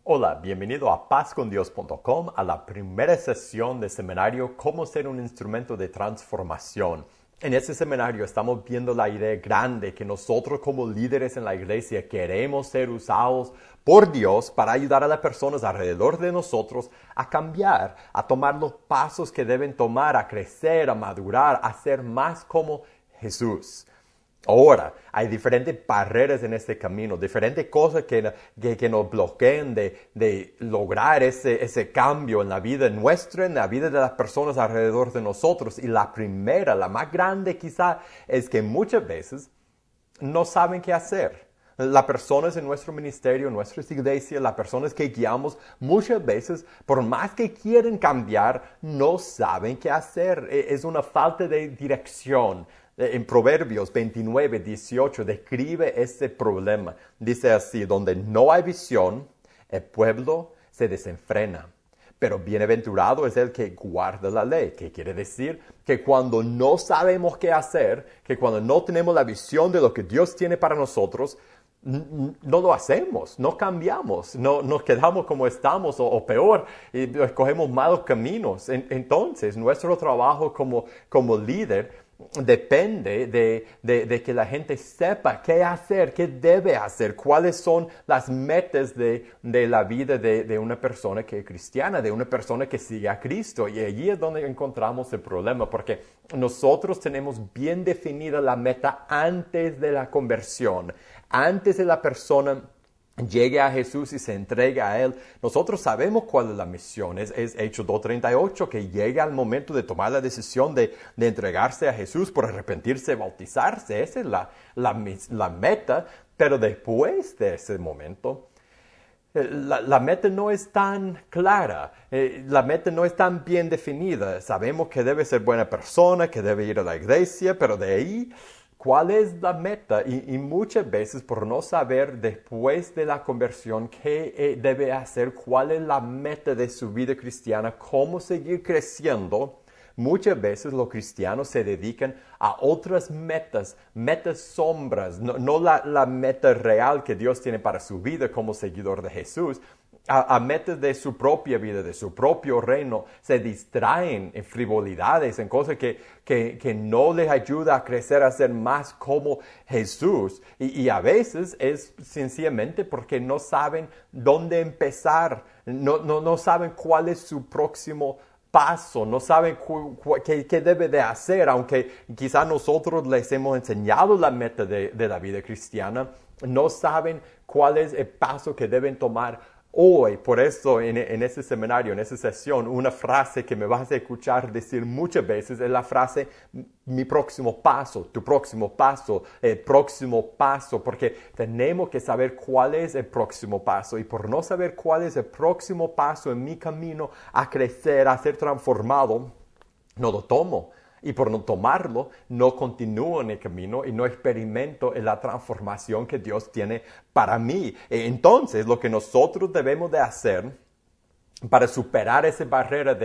Hola, bienvenido a pazcondios.com, a la primera sesión del seminario Cómo ser un instrumento de transformación. En este seminario estamos viendo la idea grande que nosotros como líderes en la iglesia queremos ser usados por Dios para ayudar a las personas alrededor de nosotros a cambiar, a tomar los pasos que deben tomar, a crecer, a madurar, a ser más como Jesús. Ahora, hay diferentes barreras en este camino, diferentes cosas que nos bloquean de lograr ese cambio en la vida nuestra, en la vida de las personas alrededor de nosotros. Y la primera, la más grande quizá, es que muchas veces no saben qué hacer. Las personas en nuestro ministerio, en nuestras iglesias, las personas que guiamos, muchas veces, por más que quieren cambiar, no saben qué hacer. Es una falta de dirección. En Proverbios 29, 18 describe este problema. Dice así: donde no hay visión, el pueblo se desenfrena. Pero bienaventurado es el que guarda la ley. ¿Qué quiere decir? Que cuando no sabemos qué hacer, que cuando no tenemos la visión de lo que Dios tiene para nosotros, no lo hacemos, no cambiamos, no nos quedamos como estamos o peor, y escogemos malos caminos. Entonces, nuestro trabajo como líder depende de que la gente sepa qué hacer, qué debe hacer, cuáles son las metas de la vida de una persona que es cristiana, de una persona que sigue a Cristo. Y allí es donde encontramos el problema, porque nosotros tenemos bien definida la meta antes de la conversión, antes de la persona llegue a Jesús y se entregue a Él. Nosotros sabemos cuál es la misión. Es Hechos 2:38, que llega al momento de tomar la decisión de entregarse a Jesús por arrepentirse, bautizarse. Esa es la meta. Pero después de ese momento, la meta no es tan clara, la meta no es tan bien definida. Sabemos que debe ser buena persona, que debe ir a la iglesia, pero de ahí, ¿cuál es la meta? Y muchas veces, por no saber después de la conversión qué debe hacer, cuál es la meta de su vida cristiana, cómo seguir creciendo, muchas veces los cristianos se dedican a otras metas sombras, no la meta real que Dios tiene para su vida como seguidor de Jesús. A metas de su propia vida, de su propio reino, se distraen en frivolidades, en cosas que no les ayuda a crecer, a ser más como Jesús. Y a veces es sencillamente porque no saben dónde empezar, no saben cuál es su próximo paso, no saben qué debe de hacer, aunque quizás nosotros les hemos enseñado la meta de la vida cristiana, no saben cuál es el paso que deben tomar hoy. Por eso en este seminario, en esta sesión, una frase que me vas a escuchar decir muchas veces es la frase: mi próximo paso, tu próximo paso, el próximo paso, porque tenemos que saber cuál es el próximo paso. Y por no saber cuál es el próximo paso en mi camino a crecer, a ser transformado, no lo tomo. Y por no tomarlo, no continúo en el camino y no experimento en la transformación que Dios tiene para mí. Entonces, lo que nosotros debemos de hacer para superar esa barrera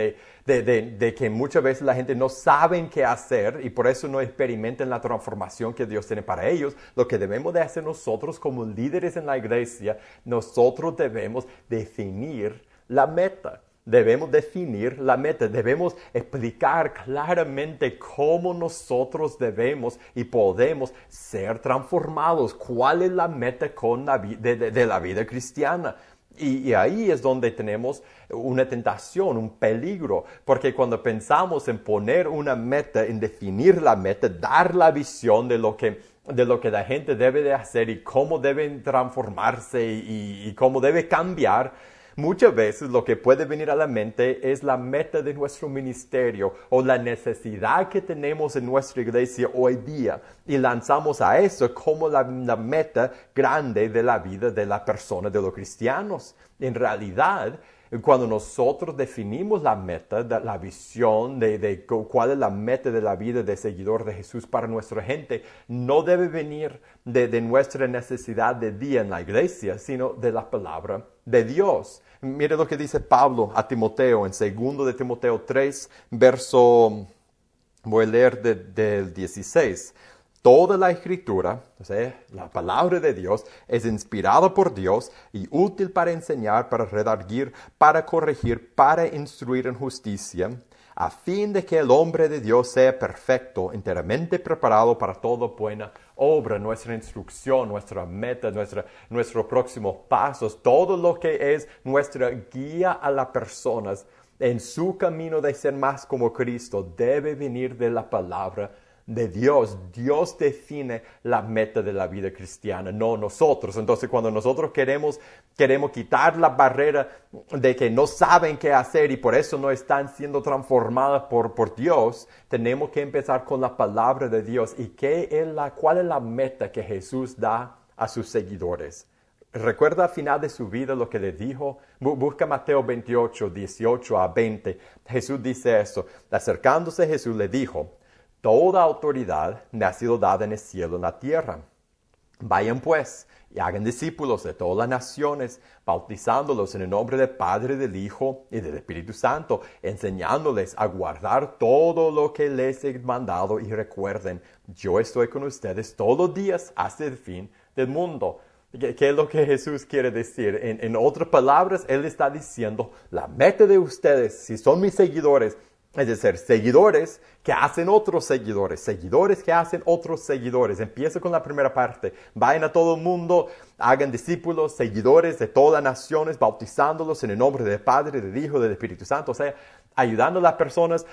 de que muchas veces la gente no sabe qué hacer y por eso no experimentan la transformación que Dios tiene para ellos, lo que debemos de hacer nosotros como líderes en la iglesia, nosotros debemos definir la meta. Debemos definir la meta, debemos explicar claramente cómo nosotros debemos y podemos ser transformados, cuál es la meta de la vida cristiana. Y ahí es donde tenemos una tentación, un peligro, porque cuando pensamos en poner una meta, en definir la meta, dar la visión de lo que la gente debe de hacer y cómo deben transformarse y cómo debe cambiar, muchas veces lo que puede venir a la mente es la meta de nuestro ministerio o la necesidad que tenemos en nuestra iglesia hoy día y lanzamos a eso como la meta grande de la vida de la persona, de los cristianos. En realidad, cuando nosotros definimos la meta, la visión de cuál es la meta de la vida de seguidor de Jesús para nuestra gente, no debe venir de nuestra necesidad de día en la iglesia, sino de la palabra de Dios. Mire lo que dice Pablo a Timoteo en 2 de Timoteo 3, voy a leer del 16. Toda la Escritura, o sea, la palabra de Dios, es inspirada por Dios y útil para enseñar, para redarguir, para corregir, para instruir en justicia, a fin de que el hombre de Dios sea perfecto, enteramente preparado para toda buena obra. Nuestra instrucción, nuestra meta, nuestros próximos pasos, todo lo que es nuestra guía a las personas en su camino de ser más como Cristo, debe venir de la palabra de Dios. Dios define la meta de la vida cristiana, no nosotros. Entonces, cuando nosotros queremos quitar la barrera de que no saben qué hacer y por eso no están siendo transformadas por Dios, tenemos que empezar con la palabra de Dios. ¿Y cuál es la meta que Jesús da a sus seguidores? ¿Recuerda al final de su vida lo que le dijo? Busca Mateo 28, 18 a 20. Jesús dice esto. Acercándose Jesús le dijo: toda autoridad me ha sido dada en el cielo y en la tierra. Vayan pues y hagan discípulos de todas las naciones, bautizándolos en el nombre del Padre, del Hijo y del Espíritu Santo, enseñándoles a guardar todo lo que les he mandado, y recuerden, yo estoy con ustedes todos los días hasta el fin del mundo. ¿Qué es lo que Jesús quiere decir? En otras palabras, Él está diciendo, la meta de ustedes, si son mis seguidores, es decir, seguidores que hacen otros seguidores, seguidores que hacen otros seguidores. Empieza con la primera parte. Vayan a todo el mundo, hagan discípulos, seguidores de todas las naciones, bautizándolos en el nombre del Padre, del Hijo, del Espíritu Santo. O sea, ayudando a las personas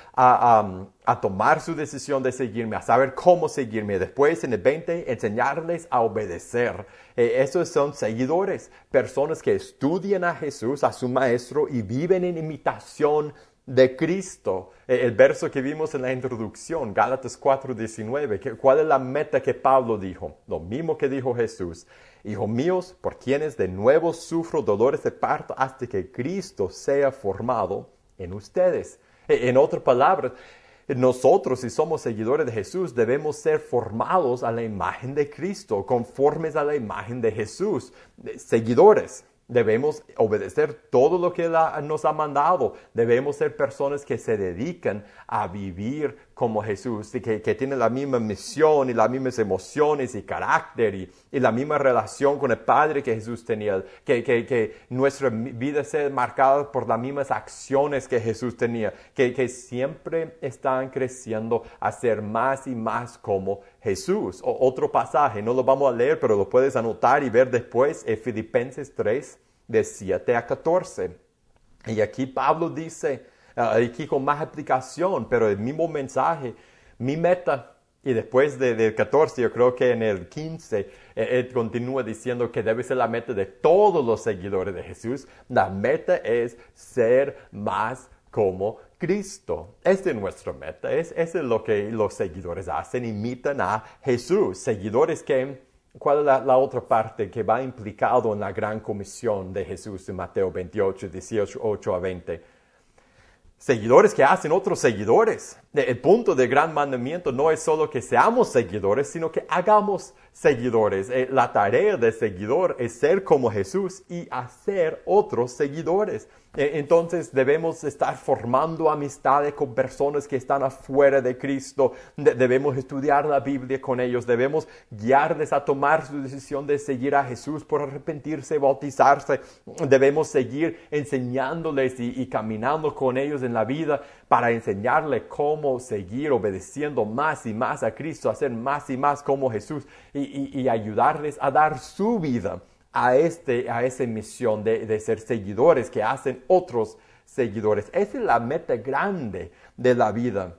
a tomar su decisión de seguirme, a saber cómo seguirme. Después, en el 20, enseñarles a obedecer. Esos son seguidores, personas que estudian a Jesús, a su Maestro, y viven en imitación de Cristo. El verso que vimos en la introducción, Gálatas 4:19, ¿cuál es la meta que Pablo dijo? Lo mismo que dijo Jesús. Hijos míos, por quienes de nuevo sufro dolores de parto hasta que Cristo sea formado en ustedes. En otras palabras, nosotros, si somos seguidores de Jesús, debemos ser formados a la imagen de Cristo, conformes a la imagen de Jesús. Seguidores. Debemos obedecer todo lo que Él nos ha mandado. Debemos ser personas que se dedican a vivir como Jesús, y que tienen la misma misión y las mismas emociones y carácter y la misma relación con el Padre que Jesús tenía. Que nuestra vida sea marcada por las mismas acciones que Jesús tenía. Que siempre están creciendo a ser más y más como Jesús. Otro pasaje, no lo vamos a leer, pero lo puedes anotar y ver después, en Filipenses 3, de 7 a 14. Y aquí Pablo dice, aquí con más aplicación, pero el mismo mensaje, mi meta. Y después del 14, yo creo que en el 15, él continúa diciendo que debe ser la meta de todos los seguidores de Jesús. La meta es ser más como Cristo. Esta es nuestra meta. Eso es lo que los seguidores hacen, imitan a Jesús. Seguidores que, ¿cuál es la otra parte que va implicado en la gran comisión de Jesús en Mateo 28, 18 a 20? Seguidores que hacen otros seguidores. El punto del gran mandamiento no es solo que seamos seguidores, sino que hagamos seguidores. La tarea del seguidor es ser como Jesús y hacer otros seguidores. Entonces debemos estar formando amistades con personas que están afuera de Cristo. Debemos estudiar la Biblia con ellos. Debemos guiarles a tomar su decisión de seguir a Jesús por arrepentirse y bautizarse. Debemos seguir enseñándoles y caminando con ellos en la vida para enseñarles cómo seguir obedeciendo más y más a Cristo, a ser más y más como Jesús y ayudarles a dar su vida a esa misión de ser seguidores que hacen otros seguidores. Esa es la meta grande de la vida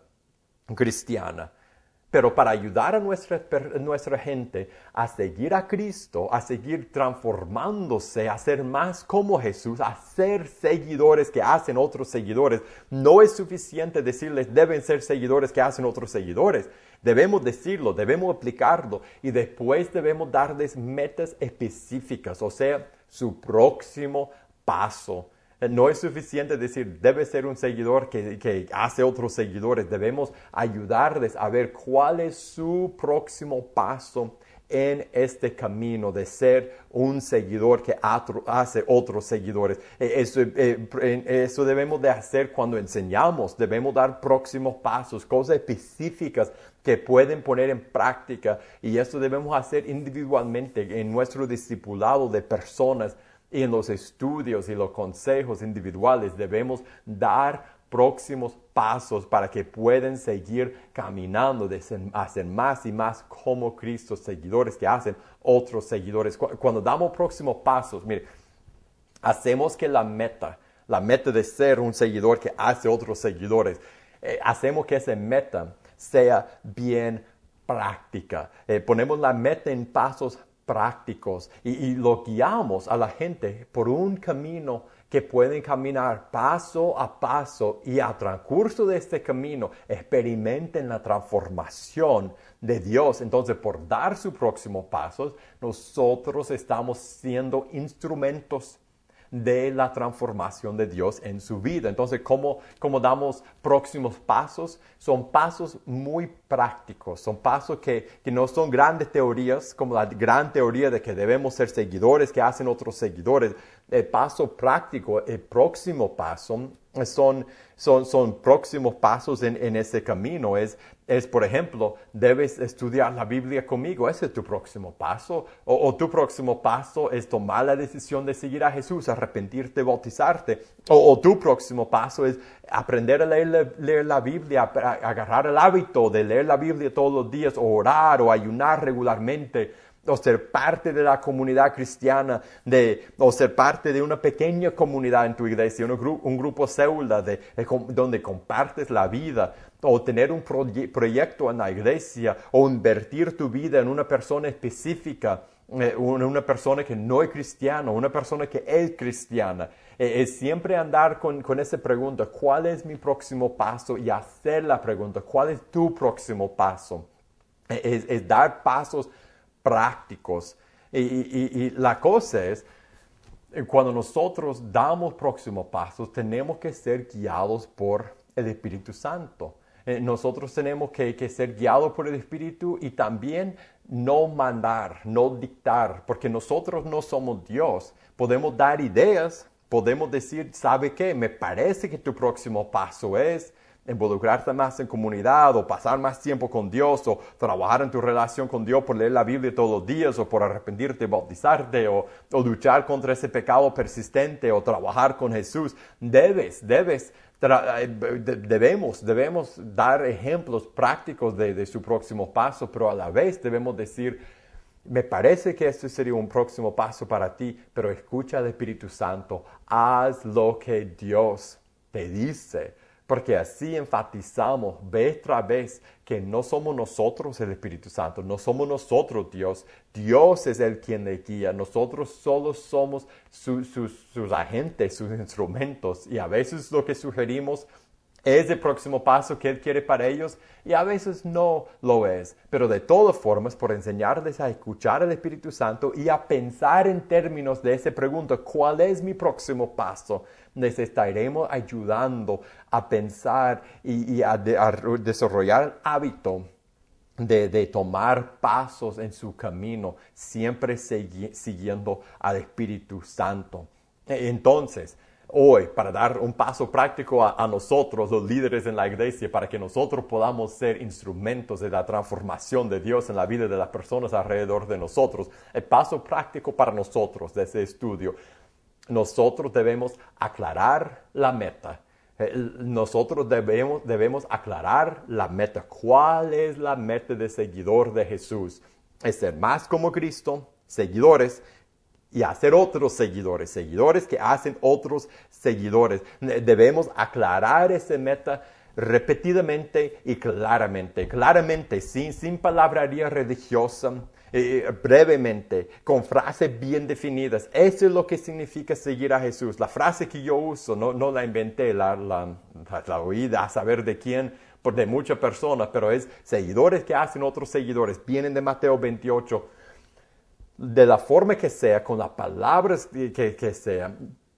cristiana. Pero para ayudar a nuestra gente a seguir a Cristo, a seguir transformándose, a ser más como Jesús, a ser seguidores que hacen otros seguidores, no es suficiente decirles deben ser seguidores que hacen otros seguidores. Debemos decirlo, debemos aplicarlo y después debemos darles metas específicas, o sea, su próximo paso. No es suficiente decir, debe ser un seguidor que hace otros seguidores. Debemos ayudarles a ver cuál es su próximo paso en este camino de ser un seguidor que hace otros seguidores. Eso debemos de hacer cuando enseñamos. Debemos dar próximos pasos, cosas específicas que pueden poner en práctica. Y eso debemos hacer individualmente en nuestro discipulado de personas y en los estudios y los consejos individuales. Debemos dar próximos pasos para que puedan seguir caminando, hacer más y más como Cristo, seguidores que hacen otros seguidores. Cuando damos próximos pasos, mire, hacemos que la meta de ser un seguidor que hace otros seguidores, hacemos que esa meta sea bien práctica. Ponemos la meta en pasos prácticos y lo guiamos a la gente por un camino que pueden caminar paso a paso y a transcurso de este camino experimenten la transformación de Dios. Entonces, por dar sus próximos pasos, nosotros estamos siendo instrumentos de la transformación de Dios en su vida. Entonces, ¿cómo damos próximos pasos? Son pasos muy prácticos, son pasos que no son grandes teorías, como la gran teoría de que debemos ser seguidores que hacen otros seguidores. El paso práctico, el próximo paso, son próximos pasos en ese camino. Es, por ejemplo, debes estudiar la Biblia conmigo. Ese es tu próximo paso. O tu próximo paso es tomar la decisión de seguir a Jesús, arrepentirte, bautizarte. O tu próximo paso es aprender a leer la Biblia, agarrar el hábito de leer la Biblia todos los días, o orar, o ayunar regularmente, o ser parte de la comunidad cristiana, o ser parte de una pequeña comunidad en tu iglesia, un grupo célula donde compartes la vida, o tener un proyecto en la iglesia, o invertir tu vida en una persona específica, una persona que no es cristiana, una persona que es cristiana. Es siempre andar con esa pregunta, ¿cuál es mi próximo paso? Y hacer la pregunta, ¿cuál es tu próximo paso? Es dar pasos prácticos. Y la cosa es, cuando nosotros damos próximos pasos, tenemos que ser guiados por el Espíritu Santo. Nosotros tenemos que ser guiados por el Espíritu y también no mandar, no dictar, porque nosotros no somos Dios. Podemos dar ideas, podemos decir, ¿sabe qué? Me parece que tu próximo paso es involucrarte más en comunidad, o pasar más tiempo con Dios, o trabajar en tu relación con Dios por leer la Biblia todos los días, o por arrepentirte, bautizarte, o luchar contra ese pecado persistente, o trabajar con Jesús. Debemos dar ejemplos prácticos de su próximo paso, pero a la vez debemos decir, me parece que este sería un próximo paso para ti, pero escucha al Espíritu Santo, haz lo que Dios te dice. Porque así enfatizamos vez tras vez que no somos nosotros el Espíritu Santo, no somos nosotros Dios. Dios es el quien le guía. Nosotros solo somos sus agentes, sus instrumentos. Y a veces lo que sugerimos es el próximo paso que Él quiere para ellos y a veces no lo es. Pero de todas formas, por enseñarles a escuchar al Espíritu Santo y a pensar en términos de esa pregunta, ¿cuál es mi próximo paso? Les estaremos ayudando a pensar y a desarrollar el hábito de tomar pasos en su camino, siempre siguiendo al Espíritu Santo. Entonces, hoy, para dar un paso práctico a nosotros, los líderes en la iglesia, para que nosotros podamos ser instrumentos de la transformación de Dios en la vida de las personas alrededor de nosotros, el paso práctico para nosotros de ese estudio, nosotros debemos aclarar la meta. Nosotros debemos aclarar la meta. ¿Cuál es la meta de seguidor de Jesús? Es ser más como Cristo, seguidores, y hacer otros seguidores, seguidores que hacen otros seguidores. Debemos aclarar esa meta repetidamente y claramente, sin palabrería religiosa, brevemente, con frases bien definidas. Eso es lo que significa seguir a Jesús. La frase que yo uso, no la inventé, la oí a saber de quién, de muchas personas, pero es seguidores que hacen otros seguidores. Vienen de Mateo 28. De la forma que sea, con las palabras que sea,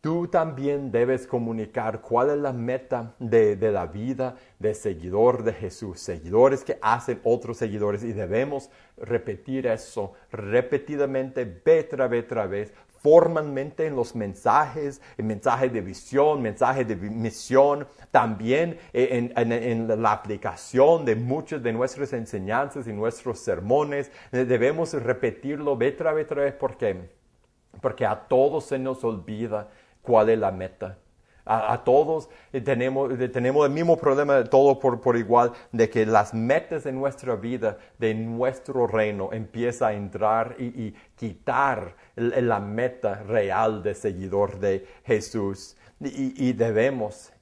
Tú también debes comunicar cuál es la meta de la vida de seguidor de Jesús, seguidores que hacen otros seguidores, y debemos repetir eso repetidamente, vez tras vez, formalmente en los mensajes, en mensajes de visión, mensajes de misión, también en la aplicación de muchas de nuestras enseñanzas y nuestros sermones. Debemos repetirlo vez tras vez, porque a todos se nos olvida cuál es la meta. A todos tenemos el mismo problema, todo por igual, de que las metas de nuestra vida, de nuestro reino, empieza a entrar y quitar la meta real de seguidor de Jesús. Y debemos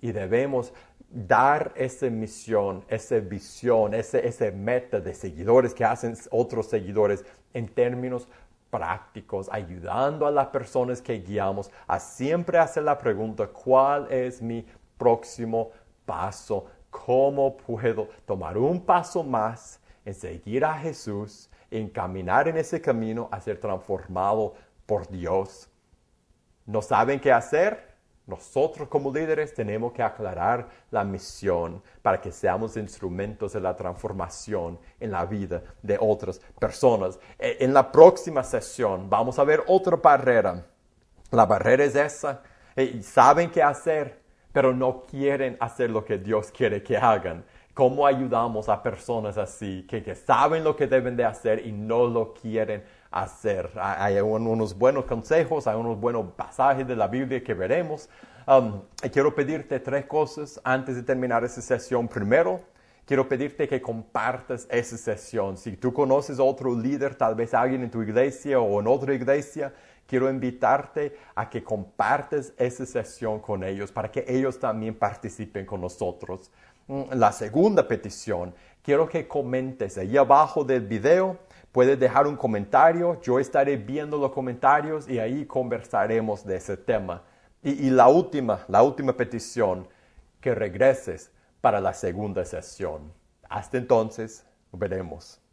dar esa misión, esa visión, esa meta de seguidores que hacen otros seguidores en términos prácticos, ayudando a las personas que guiamos a siempre hacer la pregunta: ¿cuál es mi próximo paso? ¿Cómo puedo tomar un paso más en seguir a Jesús, en caminar en ese camino a ser transformado por Dios? ¿No saben qué hacer? Nosotros como líderes tenemos que aclarar la misión para que seamos instrumentos de la transformación en la vida de otras personas. En la próxima sesión vamos a ver otra barrera. La barrera es esa. Saben qué hacer, pero no quieren hacer lo que Dios quiere que hagan. ¿Cómo ayudamos a personas así que saben lo que deben de hacer y no lo quieren hacer? Hay unos buenos consejos, hay unos buenos pasajes de la Biblia que veremos. Quiero pedirte 3 cosas antes de terminar esta sesión. Primero, quiero pedirte que compartas esa sesión. Si tú conoces a otro líder, tal vez alguien en tu iglesia o en otra iglesia, quiero invitarte a que compartas esa sesión con ellos para que ellos también participen con nosotros. La segunda petición, quiero que comentes ahí abajo del video. Puedes dejar un comentario, yo estaré viendo los comentarios y ahí conversaremos de ese tema. Y la última petición, que regreses para la segunda sesión. Hasta entonces, veremos.